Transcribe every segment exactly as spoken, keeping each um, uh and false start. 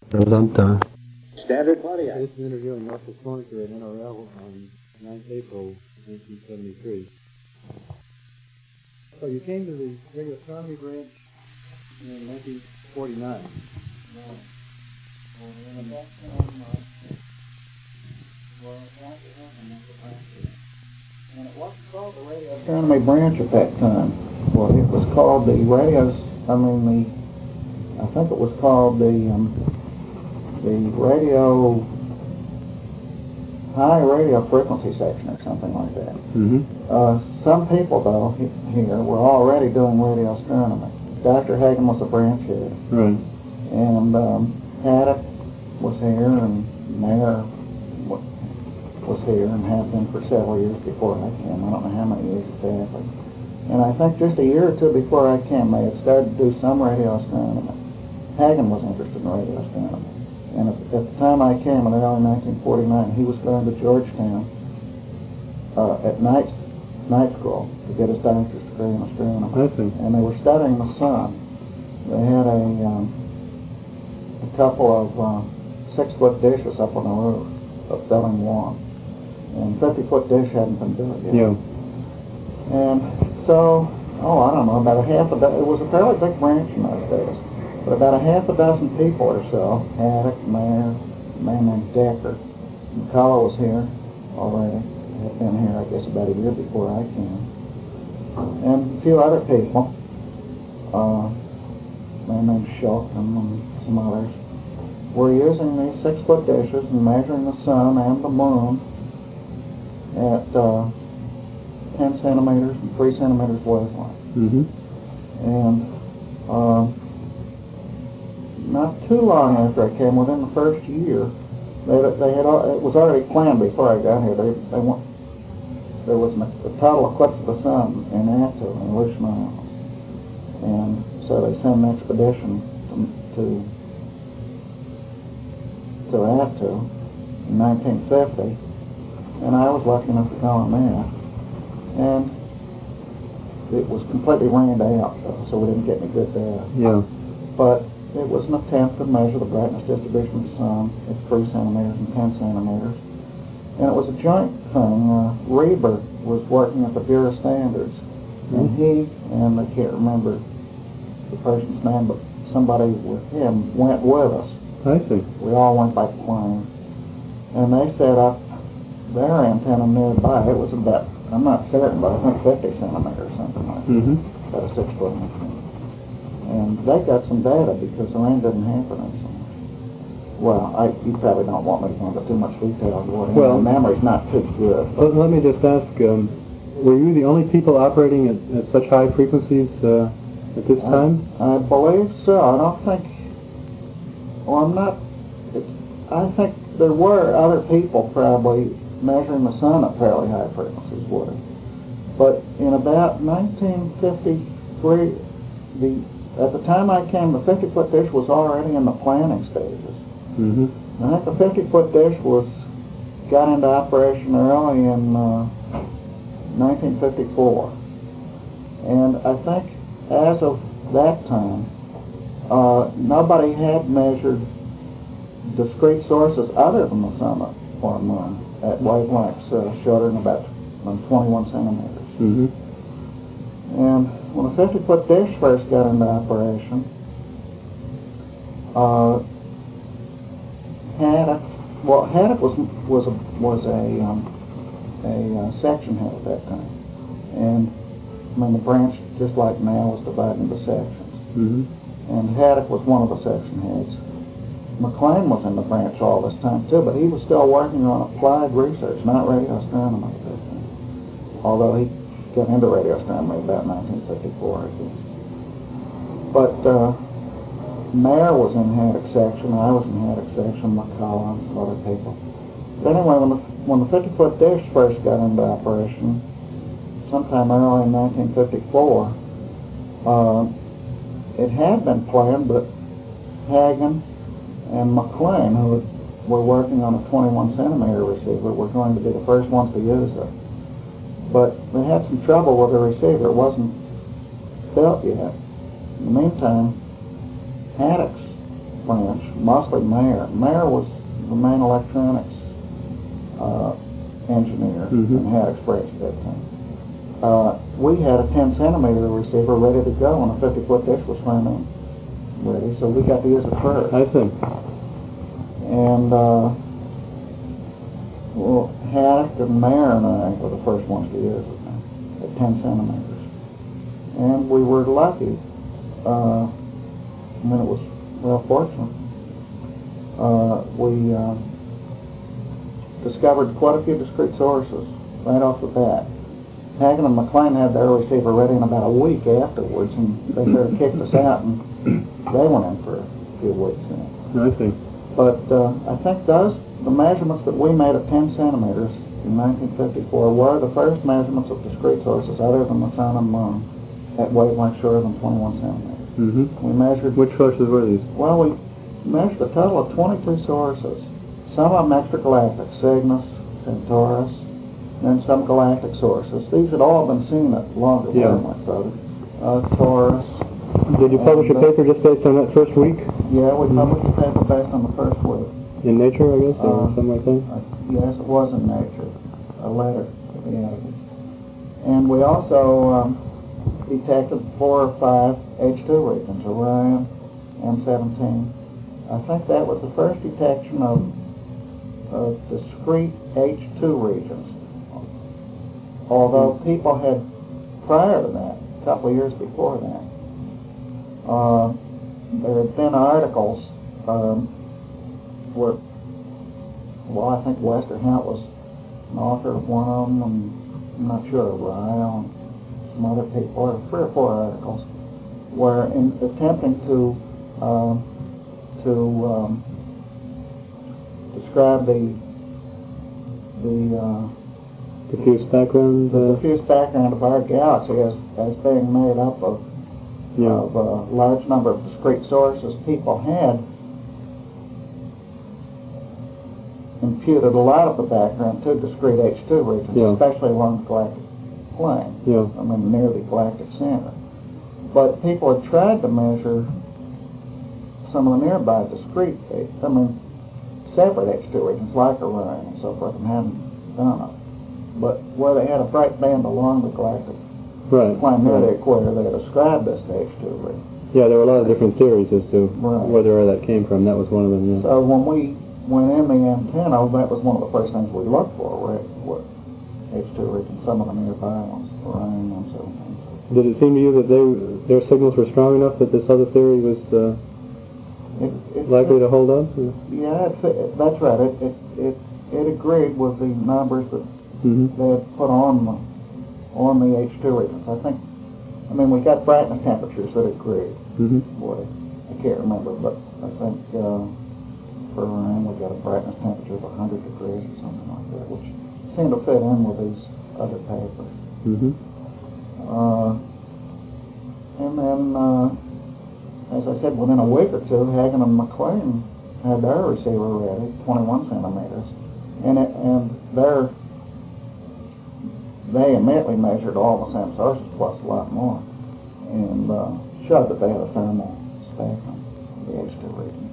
Present. Standard Pontiac. This is interviewing Russell Swanker at N R L on ninth April nineteen seventy-three. So you came to the radio astronomy branch in nineteen forty-nine. And it wasn't called the radio astronomy branch at that time. Well, it was called the radios, I mean the, I think it was called the, um, the radio, high radio frequency section or something like that. Mm-hmm. Uh, some people, though, he- here were already doing radio astronomy. Doctor Hagen was the branch head. Right. And um, Haddock was here, and Mayer wa- was here, and had been for several years before I came. I don't know how many years exactly. And I think just a year or two before I came, they had started to do some radio astronomy. Hagen was interested in radio astronomy. And at, at the time I came in early nineteen forty-nine, he was going to Georgetown uh, at night, night school to get his doctor's degree in astronomy. I see. And they were studying the sun. They had a, um, a couple of uh, six-foot dishes up on the roof of filling one. And fifty-foot dish hadn't been built yet. Yeah. And so, oh, I don't know, about a half a dozen, it was a fairly big branch in those days, but about a half a dozen people or so, Haddock, Mayer, a man named Decker, McCullough was here already, had been here, I guess, about a year before I came, and a few other people, uh, a man named Shulkin and some others, were using these six-foot dishes and measuring the sun and the moon at uh, ten centimeters and three centimeters wavelength. Mm-hmm. And uh, not too long after I came, within the first year, they, they had al- it was already planned before I got here. They, they want, there was an, a total eclipse of the sun in Attu, in Aleutian Islands. And so they sent an expedition to, to, to Attu in nineteen fifty, and I was lucky enough to go on that. And it was completely rained out, though, so we didn't get any good data. Yeah. But it was an attempt to measure the brightness distribution of the sun at three centimeters and ten centimeters. And it was a joint thing. Uh, Reber was working at the Bureau of Standards, and he, and I can't remember the person's name, but somebody with him went with us. I see. We all went by plane. And they set up their antenna nearby. It was about, I'm not certain, but I think fifty centimeters, something like that. Mm-hmm. About a six-foot antenna. And they got some data because the rain didn't happen in so much. Well, I, you probably don't want me to go into too much detail. Well, Well- my memory's not too good. Well, let me just ask, um, were you the only people operating at, at such high frequencies uh, at this time? I, I believe so. I don't think, well, I'm not, it, I think there were other people probably measuring the sun at fairly high frequencies, would it? But in about nineteen fifty-three, the at the time I came, the fifty-foot dish was already in the planning stages. Mm-hmm. I think the fifty-foot dish was got into operation early in uh, nineteen fifty-four. And I think as of that time, uh, nobody had measured discrete sources other than the sun or moon at wavelengths uh, shorter than about than twenty-one centimeters. Mm-hmm. And when the fifty-foot dish first got into operation, uh, Haddock, well, Haddock was was a was a um, a uh, section head at that time, and I mean the branch, just like now, was divided into sections. Mm-hmm. And Haddock was one of the section heads. McLean was in the branch all this time too, but he was still working on applied research, not radio astronomy at that time. Although he got into radio astronomy about nineteen fifty-four, I guess. But uh, Mayer was in Haddock section, I was in Haddock section, McCullough, and some other people. But anyway, when the, when the fifty-foot dish first got into operation, sometime early in nineteen fifty-four, uh, it had been planned, but Hagen and McLean, who were working on a twenty-one centimeter receiver, were going to be the first ones to use it. But they had some trouble with the receiver. It wasn't built yet. In the meantime, Haddock's branch, mostly Mayer. Mayer was the main electronics uh, engineer Mhm. and had Express at that time. Uh, we had a ten centimeter receiver ready to go when a fifty foot dish was finally ready, so we got to use it first. I see. And uh, well, Haddock and Mayer and I were the first ones to use it at ten centimeters. And we were lucky. Uh, I mean, it was real fortunate. Uh, we uh, discovered quite a few discrete sources right off the bat. Hagen and McLean had their receiver ready in about a week afterwards, and they sort of kicked us out, and they went in for a few weeks. Then. I see. But uh, I think those, the measurements that we made at ten centimeters in nineteen fifty-four were the first measurements of discrete sources other than the sun and moon at wavelengths shorter than twenty-one centimeters. Mm-hmm. We measured, Which sources were these? well, we measured a total of twenty-two sources. Some of them extragalactic, Cygnus, Centaurus, and some galactic sources. These had all been seen at longer Yeah. wavelengths, though. Uh, Taurus. Did you publish a And, uh, paper just based on that first week Yeah, we published a paper based on the first week. in Nature, I guess, or Uh, something like that? Uh, yes, it was in Nature, a letter to the editor. And we also um, detected four or five H two regions, Orion, M seventeen. I think that was the first detection of, of discrete H two regions. Although people had, prior to that, a couple of years before that, uh, there had been articles um, where, well, I think Lester Hout was an author of one of them, and I'm not sure, Ryle and some other people, or three or four articles, where in attempting to uh, to um, describe the the uh, Diffuse background? the Uh, diffuse background of our galaxy as, as being made up of, yeah. of a large number of discrete sources, people had imputed a lot of the background to discrete H two regions, Yeah. especially along the galactic plane, Yeah. I mean near the galactic center. But people had tried to measure some of the nearby discrete, H- I mean separate H two regions like Orion and so forth, and hadn't done it. But where they had a bright band along the galactic Right. plane near the right. equator, they described this H two region. Yeah, there were a lot of different theories as to Right. whether that came from. That was one of them, yeah. So when we went in the antenna, that was one of the first things we looked for, were, were H two regions, some of the nearby ones, Orion and so on. Did it seem to you that they, their signals were strong enough that this other theory was uh, It, it, likely to hold up? Yeah, it, fit- that's right. It, it, it, it agreed with the numbers that Mm-hmm. they had put on the, on the H two regions. I think, I mean, we got brightness temperatures that agreed. Mm-hmm. Boy, I can't remember, but I think uh, for Orion we got a brightness temperature of one hundred degrees or something like that, which seemed to fit in with these other papers. Mm-hmm. Uh, and then, uh, as I said, within a week or two, Hagen and McLean had their receiver ready, twenty-one centimeters, and it, and their they immediately measured all the same sources plus a lot more, and uh, showed that they had a thermal spectrum, the H two regions.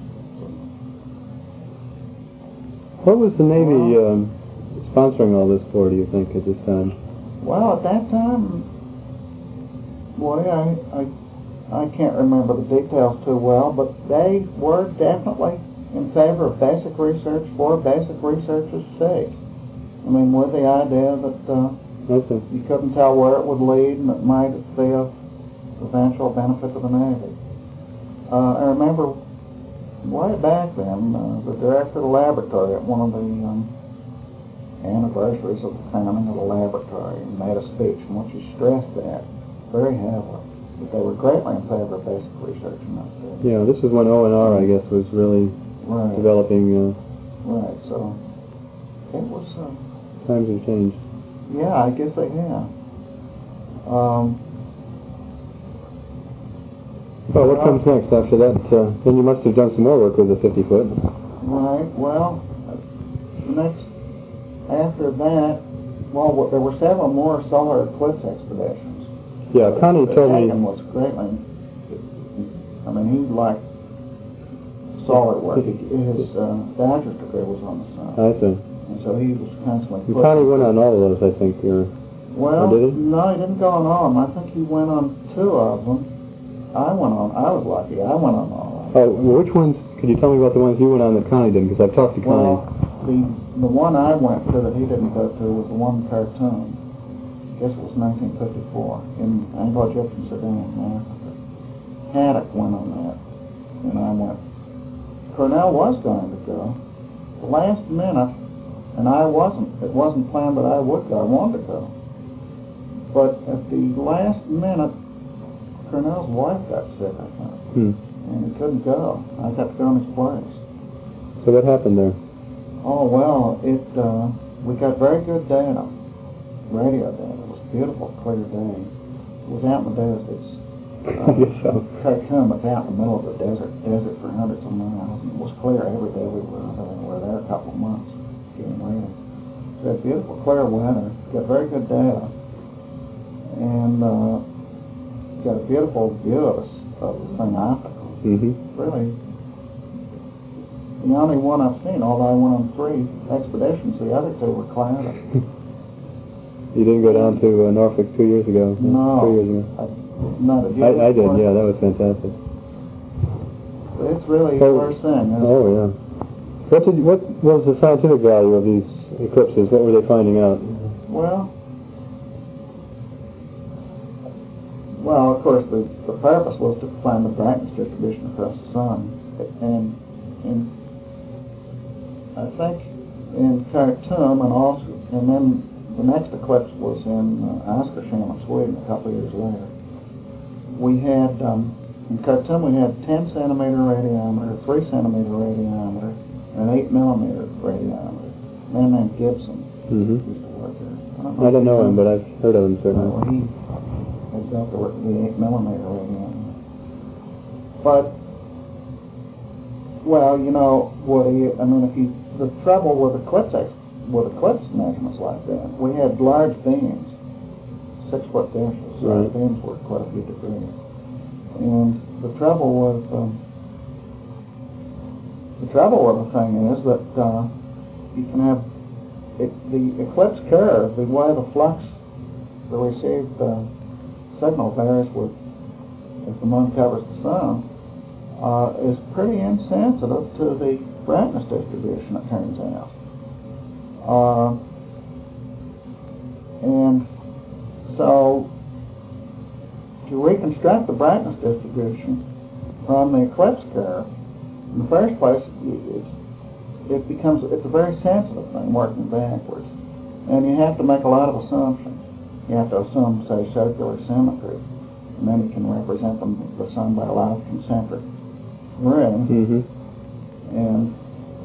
What was the Navy um, sponsoring all this for, do you think, at this time? Well, at that time, boy, I, I, I can't remember the details too well, but they were definitely in favor of basic research for basic research's sake. I mean, with the idea that uh, Okay. you couldn't tell where it would lead, and it might be of eventual benefit to the Navy. Uh, I remember way back then, uh, the director of the laboratory at one of the um, anniversaries of the founding of the laboratory made a speech in which he stressed that very heavily, that they were greatly in favor of basic research in those days. Yeah, this was when O N R, I guess, was really Right, developing. Uh, right, so it was, uh, times have changed. yeah, I guess they have. Um, Well, what comes next after that? Uh, then you must have done some more work with the fifty foot. Right, well, next, after that, well, there were several more solar eclipse expeditions. Yeah, Connie told me. Hagen was greatly, I mean, he liked solar work. He, his uh, bachelor's degree was on the sun. I see. And so he was constantly And pushing. Connie went on all of those, I think. Or, Well, or did he? no, he didn't go on all of them. I think he went on two of them. I went on, I was lucky, I went on all of them. Oh, well, which ones, could you tell me about the ones you went on that Connie didn't? Because I've talked to Connie. Well, the, the one I went to that he didn't go to was the one cartoon. I guess it was nineteen fifty-four in Anglo-Egyptian Sudan in Africa. Haddock went on that, and I went. Cornell was going to go. The last minute, and I wasn't. It wasn't planned that I would go. I wanted to go. But at the last minute, Cornell's wife got sick, I think. Hmm. And he couldn't go. I got to go in his place. So what happened there? Oh, well, it, uh, we got very good data, radio data. It was a beautiful, clear day. It was out in the desert. It's, uh, Yes, so. Khartoum, it's out in the middle of the desert, desert for hundreds of miles. And it was clear every day we were there. We were there a couple of months getting ready. So we had beautiful, clear weather. Got very good data. And, uh, got a beautiful view of, of the thing optical. Mm-hmm. Really, the only one I've seen, although I went on three expeditions, the other two were clouded. You didn't go down to uh, Norfolk two years ago? No. Three years ago. I, not a I, I did, yeah, that was fantastic. It's really Oh. the worst thing. isn't it? Oh, yeah. What did you, what was the scientific value of these eclipses? What were they finding out? Well, well, of course, the, the purpose was to find the brightness distribution across the sun. And in, I think, in Khartoum, and also, and then the next eclipse was in uh, Oskarshamn in Sweden a couple of years later. We had, um, in Khartoum, we had ten centimeter radiometer, three centimeter radiometer, and an eight millimeter radiometer. A man named Gibson Mm-hmm. used to work there. I don't know him, but I've heard of him, certainly. Well, he had built the, the eight millimeter radiometer. But, well, you know, Woody, I mean, if you, the trouble with eclipse, ex- with eclipse measurements like that, we had large beams, six foot dishes. So Right. the beams were quite a few degrees. And the trouble with, um, the trouble with the thing is that uh, you can have, it, the eclipse curve, the way the flux, the received uh, signal varies with, as the moon covers the sun, uh, is pretty insensitive to the brightness distribution, it turns out. Uh, and so, to reconstruct the brightness distribution from the eclipse curve, in the first place, it, it becomes, it's a very sensitive thing working backwards. And you have to make a lot of assumptions. You have to assume, say, circular symmetry, and then you can represent them, the sun by a lot of concentric rings. Mm-hmm. And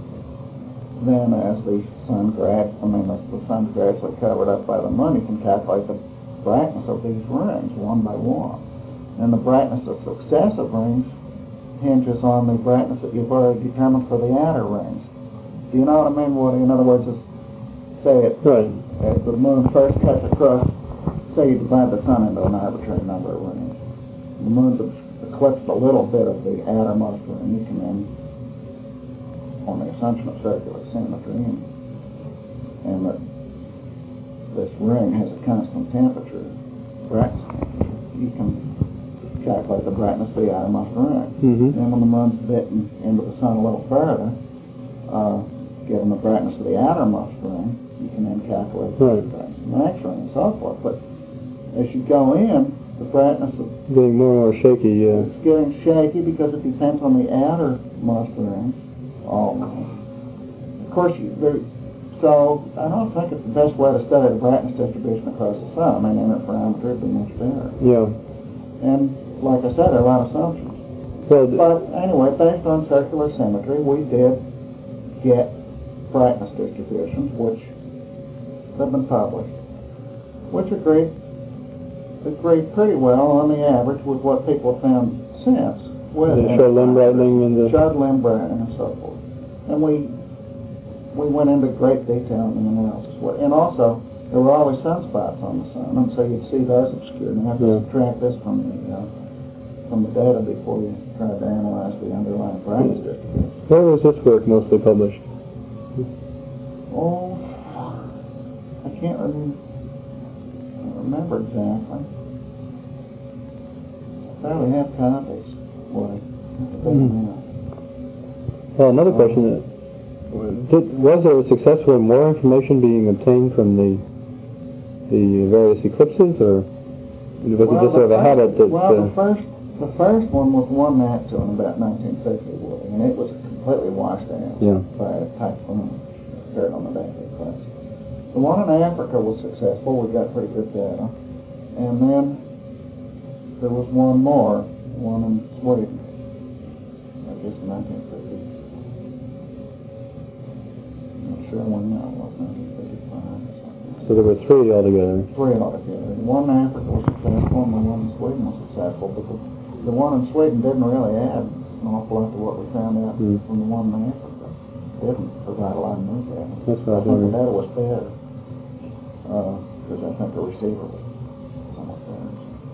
then as the sun grad, I mean, the, the sun's gradually covered up by the moon, you can calculate the brightness of these rings one by one. And the brightness of successive rings hinges on the brightness that you've already determined for the outer rings. Do you know what I mean, Woody? In other words, it's, say it, Right. as the moon first cuts across, say you divide the sun into an arbitrary number of rings. The moon's eclipsed a little bit of the outermost ring. You can then, on the assumption of circular symmetry, and, and that this ring has a constant temperature, brightness temperature, you can calculate the brightness of the outermost ring. Mm-hmm. And when the moon's bitten into the sun a little further, uh, given the brightness of the outermost ring, you can then calculate Right. the brightness of the next ring and so forth. But as you go in, the brightness of Getting more and more shaky, uh, it's getting shaky because it depends on the outermost ring almost. Of course, you, there, so I don't think it's the best way to study the brightness distribution across the sun. I mean, interferometry would be much better. yeah. And like I said, there are a lot of assumptions. Well, d- But anyway, based on circular symmetry, we did get brightness distributions, which have been published, which agree agree pretty well on the average with what people have found since. With Did it show limb brightening in the- showed limb brightening and so forth. And we we went into great detail in the analysis. And also, there were always sunspots on the sun, and so you'd see those obscured. And you have to Yeah. subtract this from the uh, from the data before you try to analyze the underlying brightness distribution. Where was this work mostly published? Oh, I can't really remember exactly. I probably have copies. What? Mm. Well, another question, uh, did, was there successfully more information being obtained from the the various eclipses, or was well, it just sort of a first, habit that... Well, uh, the first the first one was one night to in about nineteen fifty, Woody, and it was completely washed out Yeah. by a typhoon that occurred on the day of the eclipse. The one in Africa was successful. We got pretty good data. And then there was one more, one in Sweden, I guess in nineteen fifty. I'm not sure when that was, nineteen fifty-five or something. So there were three altogether. Three altogether. The one in Africa was successful, and the one in Sweden was successful, but the, the one in Sweden didn't really add an awful lot to what we found out Mm. from the one in Africa. It didn't provide a lot of new data. That's what I I was think the wondering. data was better, because I think the receiver was somewhat better.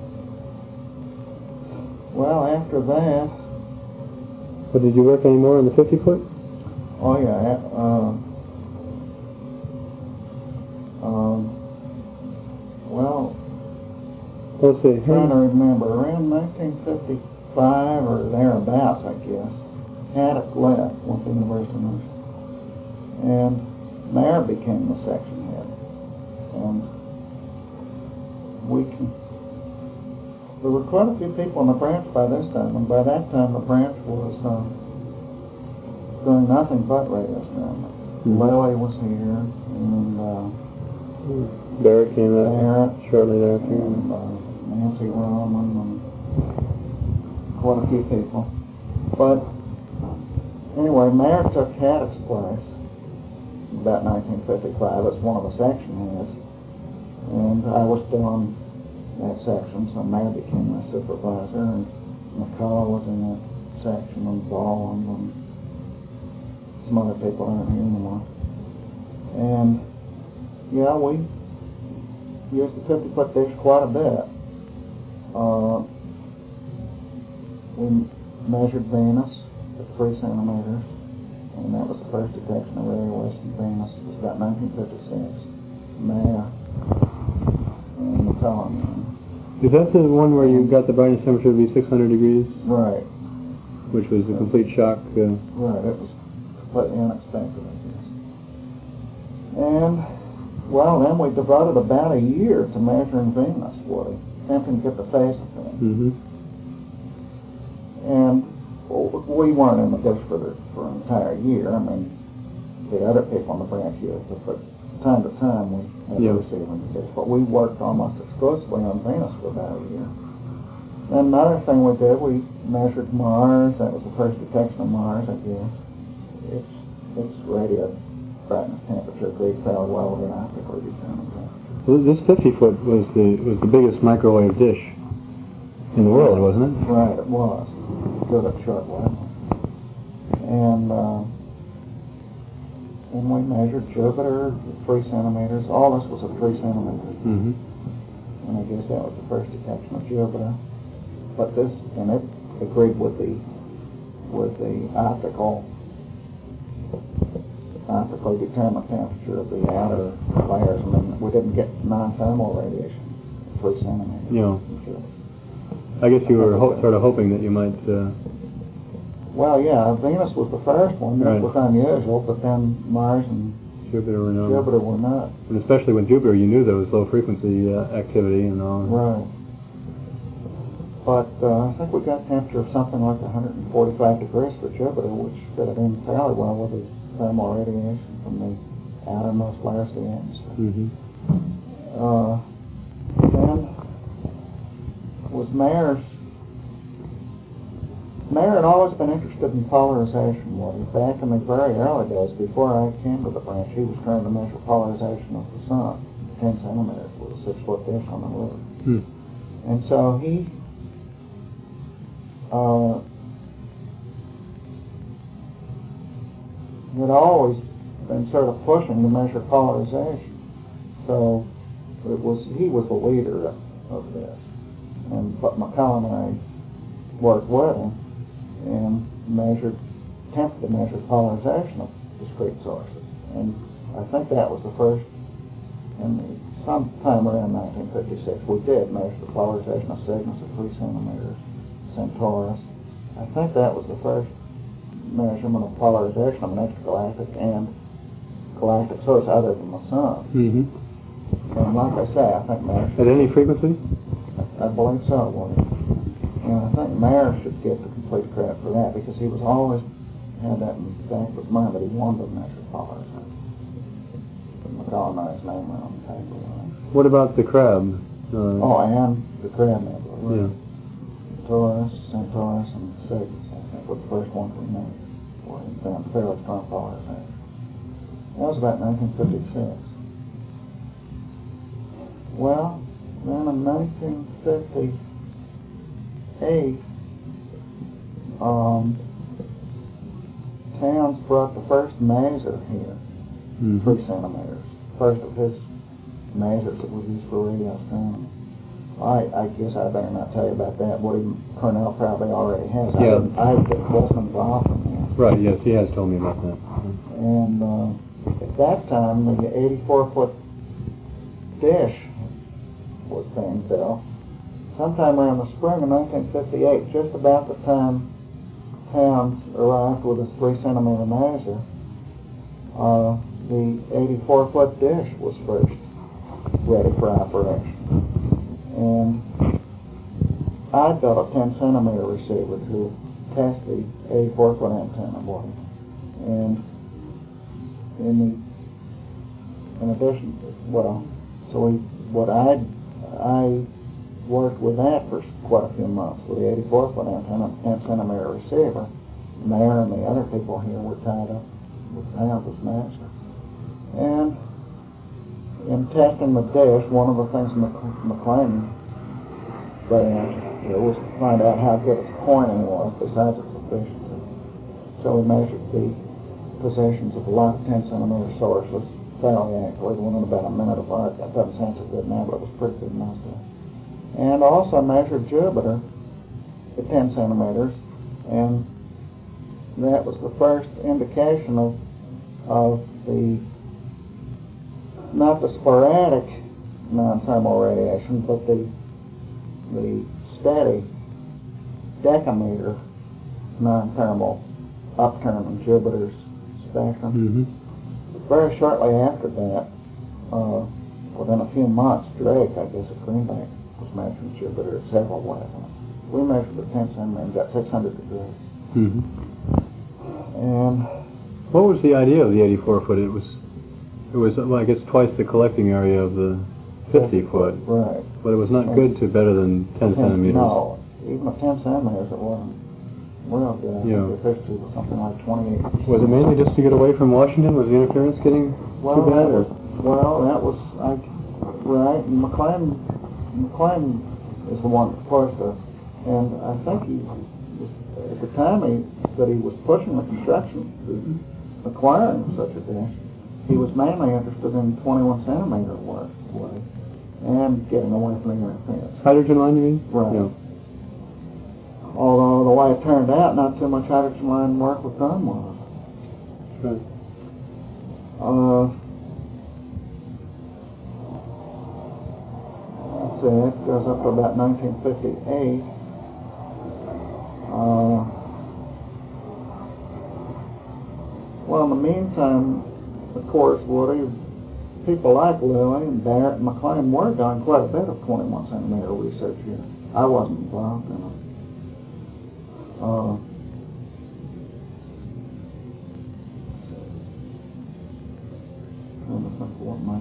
Well, after that, But did you work any more on the fifty foot? oh yeah, uh, um, well, Let's see. trying to remember, around nineteen fifty-five or thereabouts, I guess, Haddock left, went to the University of Michigan, and Mayer became the section head, and we can, there were quite a few people in the branch by this time, and by that time the branch was uh, doing nothing but radio astronomy. Mhm. Lily was here, and uh, Barrett came out Barrett, shortly thereafter. and uh, Nancy Roman, and quite a few people. But anyway, Mayer took Haddock's place about nineteen fifty-five as one of the section heads, and I was still on that section, so Mayer became my supervisor, and McCullough was in that section, and Baldwin, and some other people aren't here anymore. And yeah, we used the fifty foot dish quite a bit. Uh, we measured Venus at three centimeters, and that was the first detection of radiation in Venus. It was about nineteen fifty-six. Mayer and McCullough. Is that the one where you got the brightness temperature to be six hundred degrees, Right, which was a complete shock? Uh, right. It was completely unexpected, I guess. And, well, then we devoted about a year to measuring Venus, Woody, attempting to get the phase of it. mm-hmm. And well, we weren't in the dish for, the, for an entire year. I mean, the other people on the branch used it, but time to time we had Yeah. to receive in the dish. But we worked almost exclusively on Venus for about a year. And another thing we did, we measured Mars. That was the first detection of Mars, I guess. Its, its radio brightness temperature agreed fairly well with the optically determined temperature. Well, this fifty foot was the was the biggest microwave dish in the world, wasn't it? Right, it was. Good at short wavelength. And, uh, and we measured Jupiter at three centimeters. All this was at three centimeters. Mm-hmm. And I guess that was the first detection of Jupiter. But this, and it agreed with the, with the optical, optically determined temperature of the outer layers. I mean, we didn't get non-thermal radiation at three centimeters. Yeah. Sure. I guess you were ho- sort of hoping that you might. Uh, Well, yeah, Venus was the first one. That Right. was unusual, but then Mars and Jupiter were known. Jupiter were not. And especially with Jupiter, you knew there was low frequency uh, activity and all. Right. But uh, I think we got temperature of something like one hundred forty-five degrees for Jupiter, which fit in fairly well with the thermal radiation from the outermost layers of the atmosphere. Mm-hmm. Uh, then was Mayer's. Mayer had always been interested in polarization. Well, back in the very early days, before I came to the branch, he was trying to measure polarization of the sun, ten centimeters with a six-foot dish on the roof. Hmm. And so he uh, had always been sort of pushing to measure polarization. So it was he was the leader of this. And but McCullough and I worked with him and measured attempted to measure polarization of discrete sources. And I think that was the first, and sometime around nineteen fifty-six, we did measure the polarization of Cygnus at three centimeters, Centaurus. I think that was the first measurement of polarization of an extragalactic and galactic source other than the sun. Mm-hmm. And like I say, I think Mayer At any frequency? I believe so, William. And I think Mayer should get the complete credit for that because he was always had that in the back of his mind that he wanted to measure polarization. But McCall his name on the paper. What about the crab? Uh, Oh, and the Crab Nebula. yeah. Taurus, Centaurus, and Cygnus, I think, were the first ones we made. Where we found fairly strong polarization. That was about nineteen fifty-six. Well, then in nineteen fifty-eight, um, Towns brought the first maser here, Mm-hmm. three centimeters. First of his masers that was used for radio astronomy. I, I guess I better not tell you about that. William Cornell probably already has. Yeah. I, I wasn't involved in that. Right, yes, he has told me about that. And uh, at that time, the eighty-four foot dish was being built. Sometime around the spring of nineteen fifty-eight, just about the time Towns arrived with a three centimeter maser, uh, the eighty-four foot dish was first ready for operation. And I built a ten centimeter receiver to test the eighty-four foot antenna board. And in the, in addition, well, so we, what I, I worked with that for quite a few months with the eighty-four foot antenna, ten centimeter receiver. Mayer and the other people here were tied up with Towns' master. And in testing the dish, one of the things Mc- McLean did was to find out how good its pointing was besides its efficiency. So we measured the positions of a lot of ten centimeter sources fairly accurately, within about a minute apart. That doesn't sound so good now, but it was pretty good enough there. And also measured Jupiter at ten centimeters, and that was the first indication of of the not the sporadic non-thermal radiation, but the the steady decameter non-thermal upturn in Jupiter's spectrum. Mm-hmm. Very shortly after that, uh, within a few months, Drake, I guess, at Greenbank, was measuring Jupiter at several wavelengths. We measured the ten centimeter and got six hundred degrees. Mm-hmm. And What was the idea of the eighty-four foot? It was, it was, well, I guess twice the collecting area of the fifty foot, right. but it was not good to better than ten centimeters. No, even at ten centimeters it wasn't real good. I think Yeah. the efficiency was something like twenty-eight percent. Was it mainly just to get away from Washington? Was the interference getting Well, too bad? that was, Or? well, that was, I, right, and McLean, McLean is the one that pushed it, and I think he was, at the time he, that he was pushing the construction, the acquiring such a dish, he was mainly interested in twenty-one centimeter work, way, and getting away from the interference. Hydrogen line, you mean? Right. Yeah. Although the way it turned out, not too much hydrogen line work was done with it. Right. Uh, let's see, it goes up to about nineteen fifty-eight. Uh, well, in the meantime, of course, Woody, people like Louis and Barrett and McLean were doing quite a bit of twenty-one centimeter research here. I wasn't involved in it. Uh, trying to think what my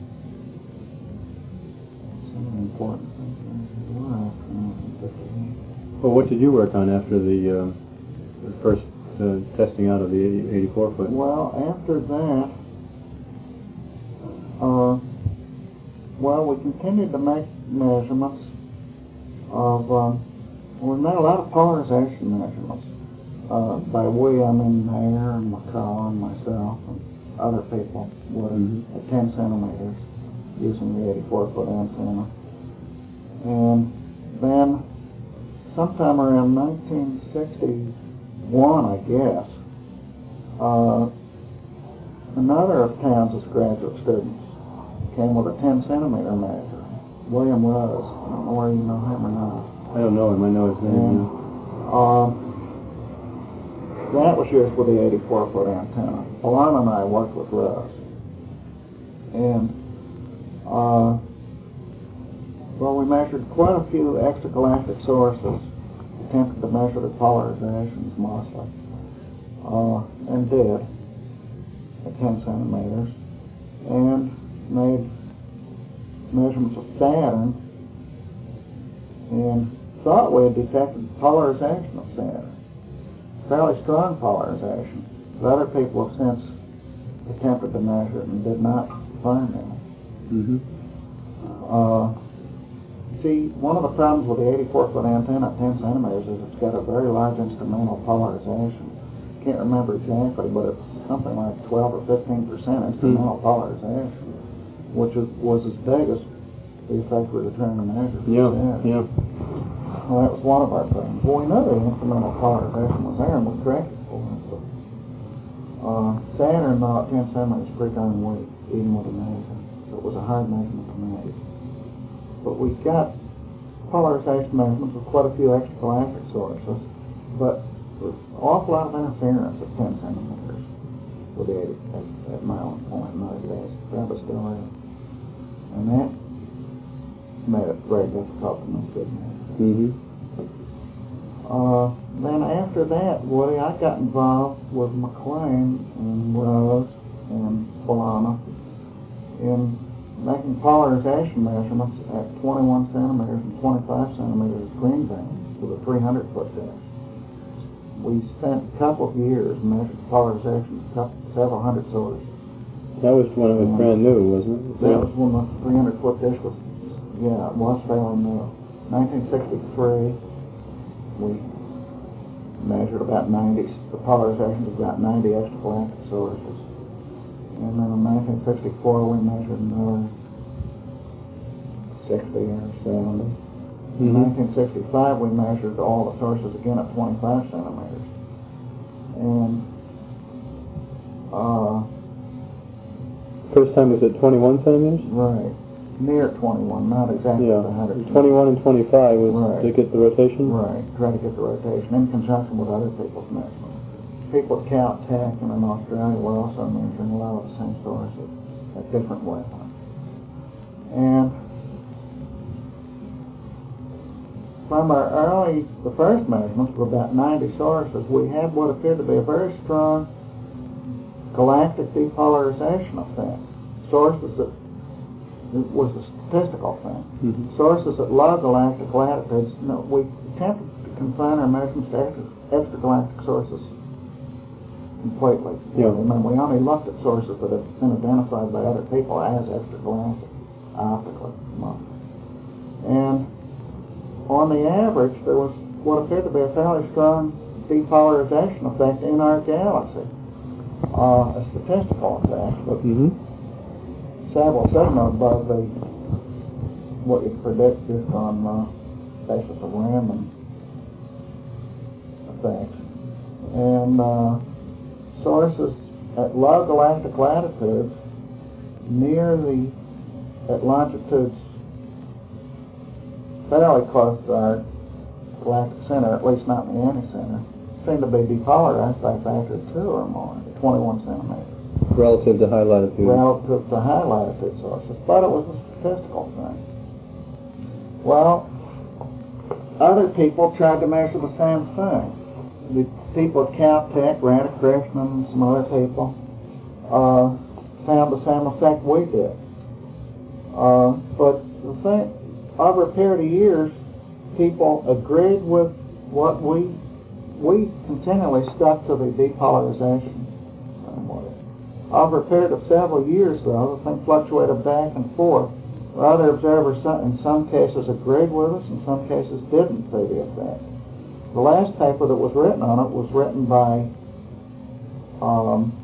some of the important things were after nineteen fifty-eight. Well, what did you work on after the, uh, the first uh, testing out of the eighty-four foot? Well, after that, uh, well, we continued to make measurements of, uh, we made a lot of polarization measurements uh, by we, I mean Mayer and McCall and myself and other people with Mm-hmm. at ten centimeters using the eighty-four foot antenna. And then sometime around nineteen sixty-one, I guess, Uh, another of Townsend's graduate students came with a ten centimeter measure. William Rose. I don't know whether you know him or not. I don't know him. I know his name. And, uh, that was used with the eighty-four foot antenna. Alana and I worked with Russ. And, uh, well, we measured quite a few extragalactic sources, attempted to measure the polarizations mostly, uh, and did at ten centimeters, and made measurements of Saturn, and thought we had detected polarization of Saturn. Fairly strong polarization. But other people have since attempted to measure it and did not find any. Mm-hmm. Uh, see, one of the problems with the eighty-four foot antenna at ten centimeters is it's got a very large instrumental polarization. Can't remember exactly, but it's something like twelve or fifteen percent instrumental mm-hmm. polarization, which is, was as big as the effect we were trying to measure. Yeah, yeah. Well, that was one of our problems. Well, we know the instrumental polarization was there, and we corrected for it. But, uh, Saturn, now at ten centimeters, is pretty darn weak, even with a measure. So it was a hard measurement to make. But we got polarization measurements with quite a few extragalactic sources, but there's an awful lot of interference at ten centimeters with the eighty at, at Maryland Point in those days. That was still there. And that made it very difficult to make good measures. Mm-hmm. Uh, then after that, Woody, I got involved with McLean and Rose and Polana in making polarization measurements at twenty-one centimeters and twenty-five centimeters green band with a three hundred foot dish. We spent a couple of years and measured polarizations of couple, several hundred sources. That was when it was brand new, wasn't it? That was when the three hundred foot dish was, yeah, it was fairly new. nineteen sixty-three, we measured about ninety, the polarizations of about ninety extragalactic sources. And then in nineteen sixty-four, we measured another sixty or seventy. Mm-hmm. In nineteen sixty-five, we measured all the sources again at twenty-five centimeters. And, uh... First time was at twenty-one centimeters? Right. Near twenty-one, not exactly yeah. one hundred. twenty-one and twenty-five was right. to get the rotation? Right, try to get the rotation in conjunction with other people's measurements. People at Caltech and in Australia were also measuring a lot of the same sources at different wavelengths. And from our early, the first measurements were about ninety sources, we had what appeared to be a very strong galactic depolarization effect. Sources that it was a statistical thing. Mm-hmm. Sources at low galactic latitudes, you know, we attempted to confine our measurements to extra, extragalactic sources completely. Yeah. I mean, we only looked at sources that had been identified by other people as extragalactic, optically. And on the average, there was what appeared to be a fairly strong depolarization effect in our galaxy. Uh, a statistical effect, but mm-hmm. several sigma above the what you predict just on the uh, basis of random effects. And uh, sources at low galactic latitudes near the, at longitudes fairly close to our galactic center, at least not in the anti-center, seem to be depolarized by a factor of two or more, twenty-one centimeters. Relative to high latitude. Relative to high latitude sources, but it was a statistical thing. Well, other people tried to measure the same thing. The people at Caltech, Radhakrishnan, and some other people, uh, found the same effect we did. Uh, but the thing, over a period of years, people agreed with what we, we continually stuck to the depolarization. Over a period of several years, though, the thing fluctuated back and forth. Other observers, in some cases, agreed with us, in some cases didn't see the effect. The last paper that was written on it was written by um,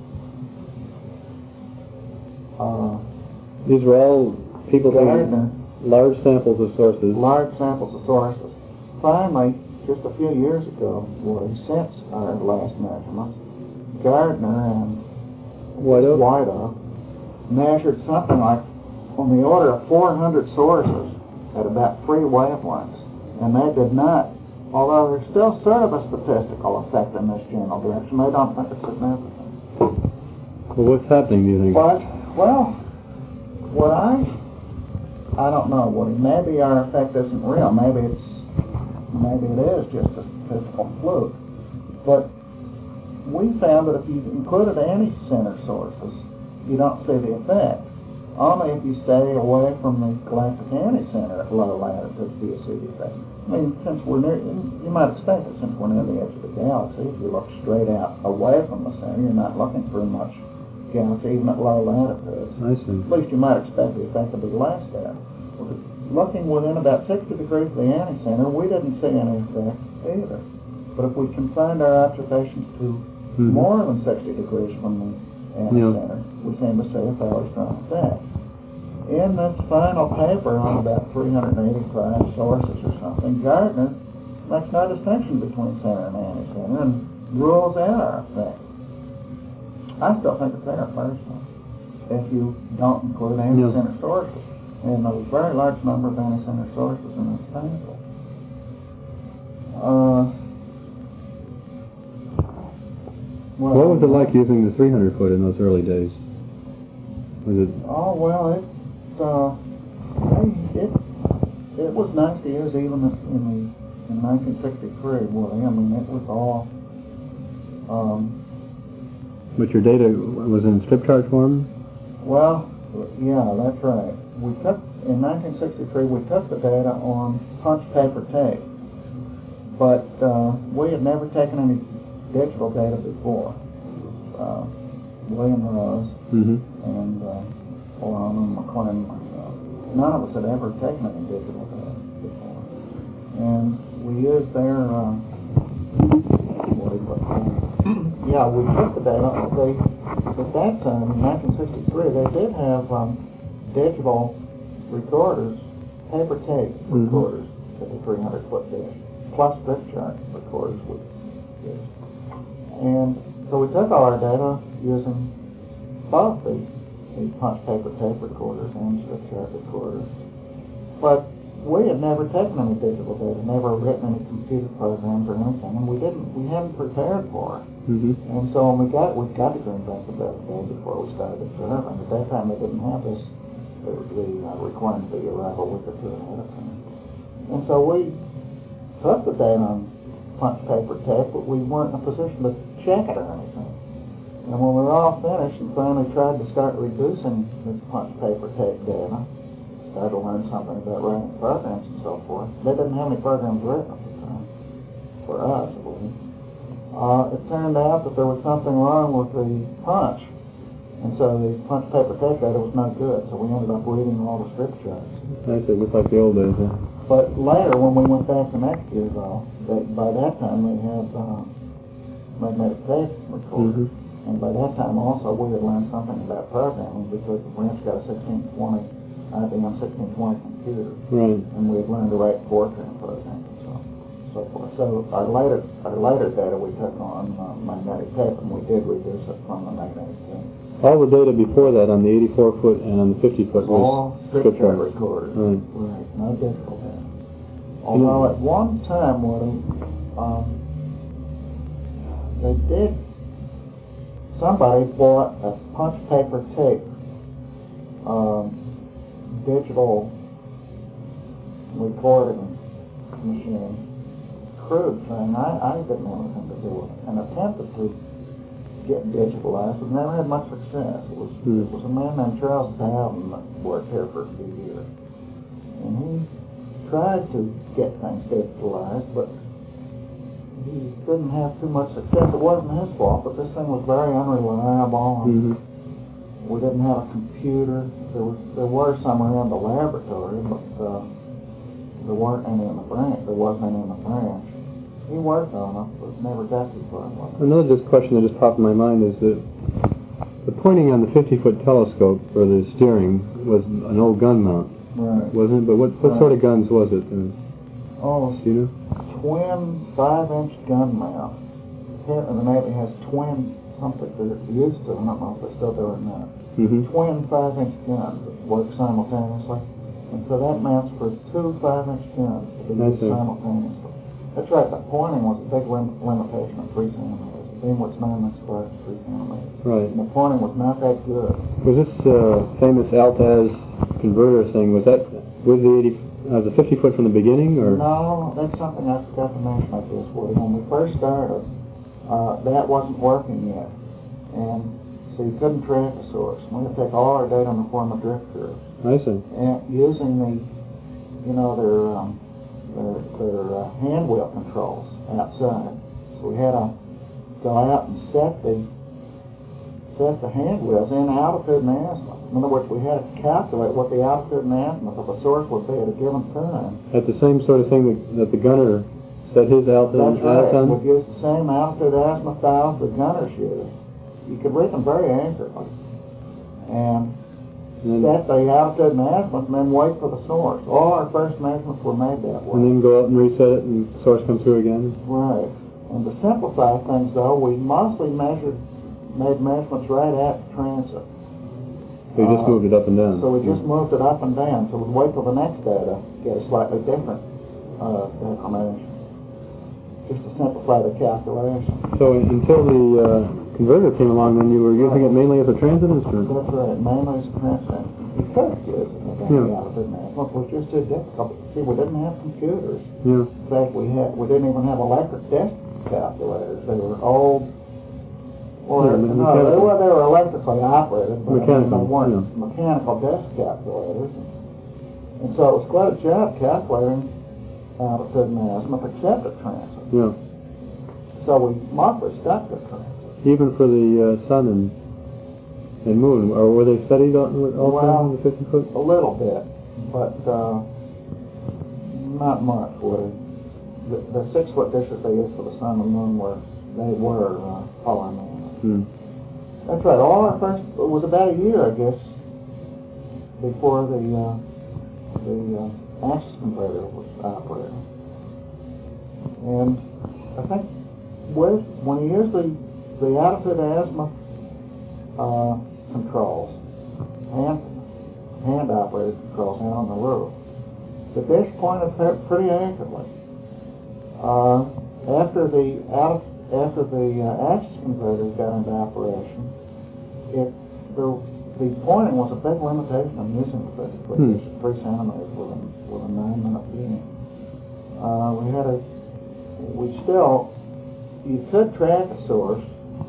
uh, these were all people Gardner, taking large samples of sources. large samples of sources. Finally, just a few years ago, well, since our last measurement, Gardner and White Oak? White Oak measured something like on the order of four hundred sources at about three wavelengths. And they did not, although there's still sort of a statistical effect in this general direction, they don't think it's significant. Well, what's happening, do you think? But, well, what I, I don't know, Woody, maybe our effect isn't real. Maybe it's, maybe it is just a statistical fluke. But we found that if you included anti-center sources, you don't see the effect. Only if you stay away from the galactic anti-center at low latitudes do you see the effect. I mean, since we're near, you might expect that since we're near the edge of the galaxy, if you look straight out away from the center, you're not looking for much galaxy, even at low latitudes. I see. At least you might expect the effect to be less there. Looking within about sixty degrees of the anti-center, we didn't see any effect either. But if we confined our observations to Mm-hmm. more than sixty degrees from the anti-center, yeah. we came to see a fairly strong effect. In this final paper on about three hundred eighty-five sources or something, Gardner makes no distinction between center and anti-center and rules out our effect. I still think it's there personally, if you don't include anti-center yeah. sources. And there's a very large number of anti-center sources in this sample. Uh, Well, what was it like using the three hundred foot in those early days? Was it? Oh well, it uh, it it was nice to use even in the in nineteen sixty-three. Well, I mean it was all. Um, but your data was in strip chart form? Well, yeah, that's right. We took in nineteen sixty-three. We took the data on punch paper tape, but uh, we had never taken any digital data before. Uh, William Rose mm-hmm. and uh, Orhan and McLean and myself. None of us had ever taken any digital data before. And we used their, uh, what do you call it? Yeah, we took the data. They, at that time, in nineteen sixty-three, they did have um, digital recorders, paper tape mm-hmm. recorders at the three hundred foot dish, plus strip chart recorders we used. And so we took all our data using both the, the punch paper tape recorders and strip chart recorders. But we had never taken any digital data, never written any computer programs or anything, and we didn't, we hadn't prepared for it. Mm-hmm. And so when we got, we got to Greenbank the other day before we started observing. At that time they didn't have this, the, the uh, requirement that you arrive a week or two ahead of time. And so we took the data on punch paper tape, but we weren't in a position to check it or anything. And when we were all finished and finally tried to start reducing the punch paper tape data, started to learn something about writing programs and so forth, they didn't have any programs written at the time, for us at least. Uh, it turned out that there was something wrong with the punch, and so the punch paper tape data was no good, so we ended up reading all the strip charts. I see, just like the old days, huh? But later, when we went back the next year, though, they, by that time they had uh, magnetic tape recorders. Mm-hmm. And by that time also we had learned something about programming because the branch got a sixteen twenty, I B M sixteen twenty computer. Right. And we had learned to write Fortran programs and so, so forth. So our later, our later data we took on uh, magnetic tape, and we did reduce it from the magnetic tape. All the data before that on the eighty-four foot and on the fifty foot was all strip chart recorders. Right. Right, no digital data. Although at one time, Woody, um, they did, somebody bought a punch paper tape um, digital recording machine, crude thing. I, I didn't have anything to do with it, and attempted to get digitalized, but never had much success. It was, hmm. it was a man named Charles Bowden that worked here for a few years, and he tried to get things digitalized, but he didn't have too much success. It wasn't his fault, but this thing was very unreliable, and mm-hmm. we didn't have a computer. There was there were some around the laboratory, but uh, there weren't any in the branch. There wasn't any in the branch. He worked on it, but never got too far. Another just question that just popped in my mind is that the pointing on the fifty foot telescope for the steering was an old gun mount. Right. Wasn't it? But what, what right. sort of guns was it? Uh, oh, do you know? Twin five inch gun mount. apparently the Navy has twin, something they're used to, I don't know if they're still doing that, Mm-hmm. twin five-inch guns that work simultaneously. And so that meant for two five-inch guns to be used Okay. simultaneously. That's right, the pointing was a big lim- limitation of three centimeters. The beam width's nine inch squared is three centimeters. Right. And the pointing was not that good. Was this uh, famous Altaz converter thing, was that with the eighty, uh, the fifty foot from the beginning, or? No, that's something I forgot to mention at this, Woody. When we first started, uh, that wasn't working yet. And so you couldn't track a source. We had to take all our data in the form of drift curves. I see. And using the, you know, their, um, their, their uh, hand wheel controls outside. So we had to go out and set the, set the hand wheels in altitude and azimuth. In other words, we had to calculate what the altitude and azimuth of a source would be at a given time. At the same sort of thing that, that the gunner set his altitude That's right. on? We'd use the same altitude azimuth dials the gunners use. You could read them very accurately. And And set the altitude and azimuth and then wait for the source. All our first measurements were made that way. And then go out and reset it and source come through again? Right. And to simplify things, though, we mostly measured, made measurements right at transit. So you just Uh, moved it up and down? So we just moved it up and down. So we'd wait till the next data to get a slightly different uh, declination, just to simplify the calculation. So until the uh, converter came along, then you were using it mainly as a transit instrument? That's right. Mainly as a transit. We could use it as Yeah. a altitude and azimuth. It was just too difficult. See, we didn't have computers. Yeah. In fact, we had we didn't even have electric desk calculators. They were old. Or Yeah, no, they mechanical. were they were electrically operated, but Mechanical, they weren't yeah. mechanical desk calculators. And so it was quite a job calculating altitude and azimuth except at transit. Yeah. So we mostly stuck to transit. Even for the uh, sun and and moon, or were they studied on, also Well, on the fifty foot? A little bit, but uh, not much. Woody. The, the six foot dishes they used for the sun and moon were they were uh, polynomial. Hmm. That's right. All our first it was about a year, I guess, before the uh, the uh, axis converter was operating. And I think with when you use the the altitude azimuth uh, controls, hand hand operated controls hand on the roof, the dish pointed pre- pretty accurately. Uh, after the out after the uh, axis converter got into operation, it the the pointing was a big limitation of using the fifty foot Hmm. dish at three centimeters with a with a nine minute beam. Uh, we had a we still you could track a source,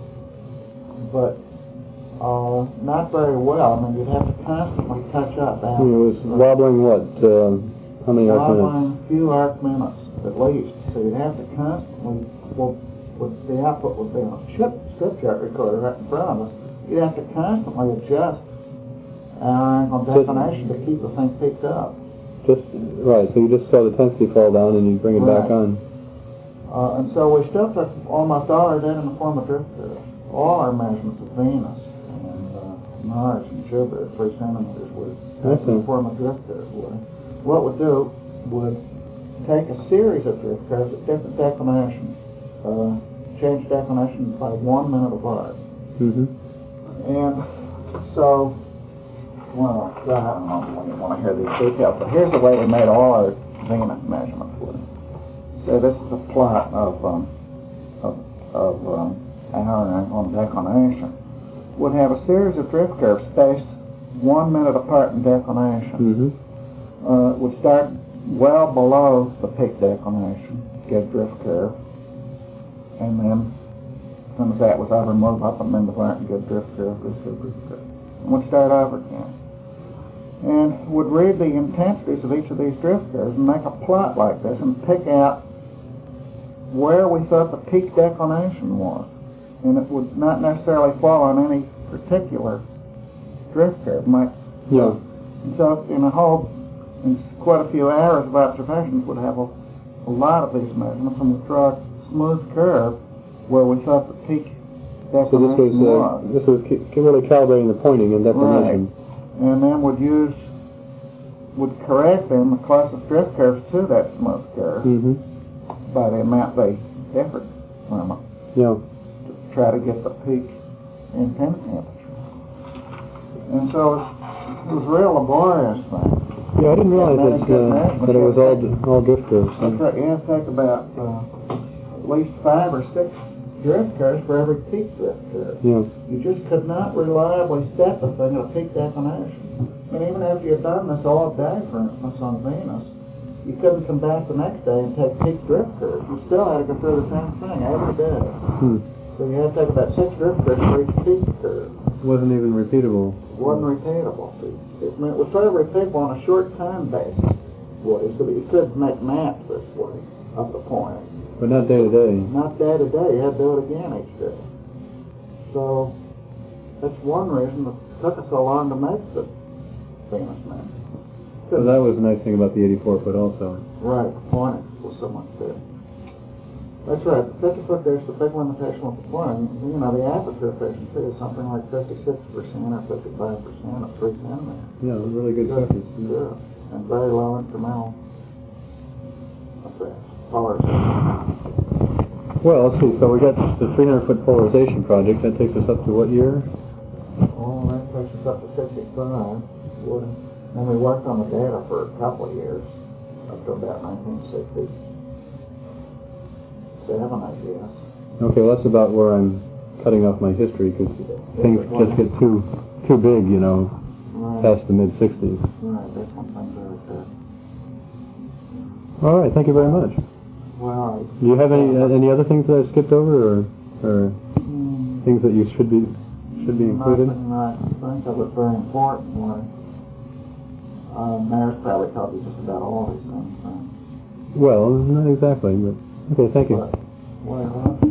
but uh, not very well. I mean, you'd have to constantly touch up. I mean, it was wobbling what? Um, how many arc minutes? Wobbling a few arc minutes at least. So you'd have to constantly, well, with the output would be on a chip strip chart recorder right in front of us. You'd have to constantly adjust our angle definition to keep the thing peaked up. Just right. So you just saw the intensity fall down, and you bring it back Right. on. Uh, and so we still took almost all our data in the form of drift curves. All our measurements of Venus and uh, Mars and Jupiter at three centimeters were I taken in see. the form of drift curves. Would. What we'd do would take a series of drift curves at different declinations, uh, change declination by one minute apart. Mm-hmm. And so, well, I don't know if you want to hear these details, but here's the way we made all our Venus measurements. Would. So this is a plot of um, of, of um, our angle and declination. Would have a series of drift curves spaced one minute apart in declination. Mm-hmm. Uh, would start well below the peak declination, get a drift curve, and then as soon as that was over, move up and then the and get a drift curve, drift curve, drift curve, and would start over again. And would read the intensities of each of these drift curves and make a plot like this and pick out where we thought the peak declination was. And it would not necessarily fall on any particular drift curve. Might, Yeah. and so in a whole, in quite a few hours of observations, would have a, a lot of these measurements and would draw a smooth curve where we thought the peak So this was declination uh, was. this was ca- really calibrating the pointing and declination. And then would use, would correct them the closest drift curves to that smooth curve Mm-hmm. by the amount they differed from it. Yeah. to try to get the peak in pen temperature. And so it was a real laborious thing. Yeah, I didn't realize that, uh, that it was all all drift curves. That's right. You have to take about uh, at least five or six drift curves for every peak drift curve. Yeah. You just could not reliably set the thing at a peak definition. And even after you'd done this all day, for instance, on Venus, you couldn't come back the next day and take peak drift curves. You still had to go through the same thing every day. Hmm. So you had to take about six drift curves for each peak curve. Wasn't even repeatable. It wasn't repeatable. See, it, I mean, it was sort of repeatable on a short time basis, Woody, so that you could make maps this way of the point. But not day to day. Not day to day. You had to do it again each day. So that's one reason it took us so long to make the Venus map. So that was the nice thing about the eighty-four foot also. Right, the pointing was so much better. That's right, the fifty foot there's the big limitation with the pointing. You know, the aperture efficiency is something like fifty-six percent or fifty-five percent of three centimeters. Yeah, it was really good Good, surface. good. And very low incremental effects. Polarization. Well, let's see. So we got the three hundred foot polarization project. That takes us up to what year? Well, that takes us up to sixty-five. Woody. And we worked on the data for a couple of years, up to about nineteen sixty. Seven, I guess. Okay, well that's about where I'm cutting off my history because things just get too too big, you know, Right. past the mid sixties. Right, that's one thing very good. All right, thank you very much. Well, Do you have any uh, any other things that I skipped over, or or mm, things that you should be should be included? nothing I think of it very important. Like, um, Mayor's probably told you just about all these things. Right? Well, not exactly, but okay, thank you. But, well,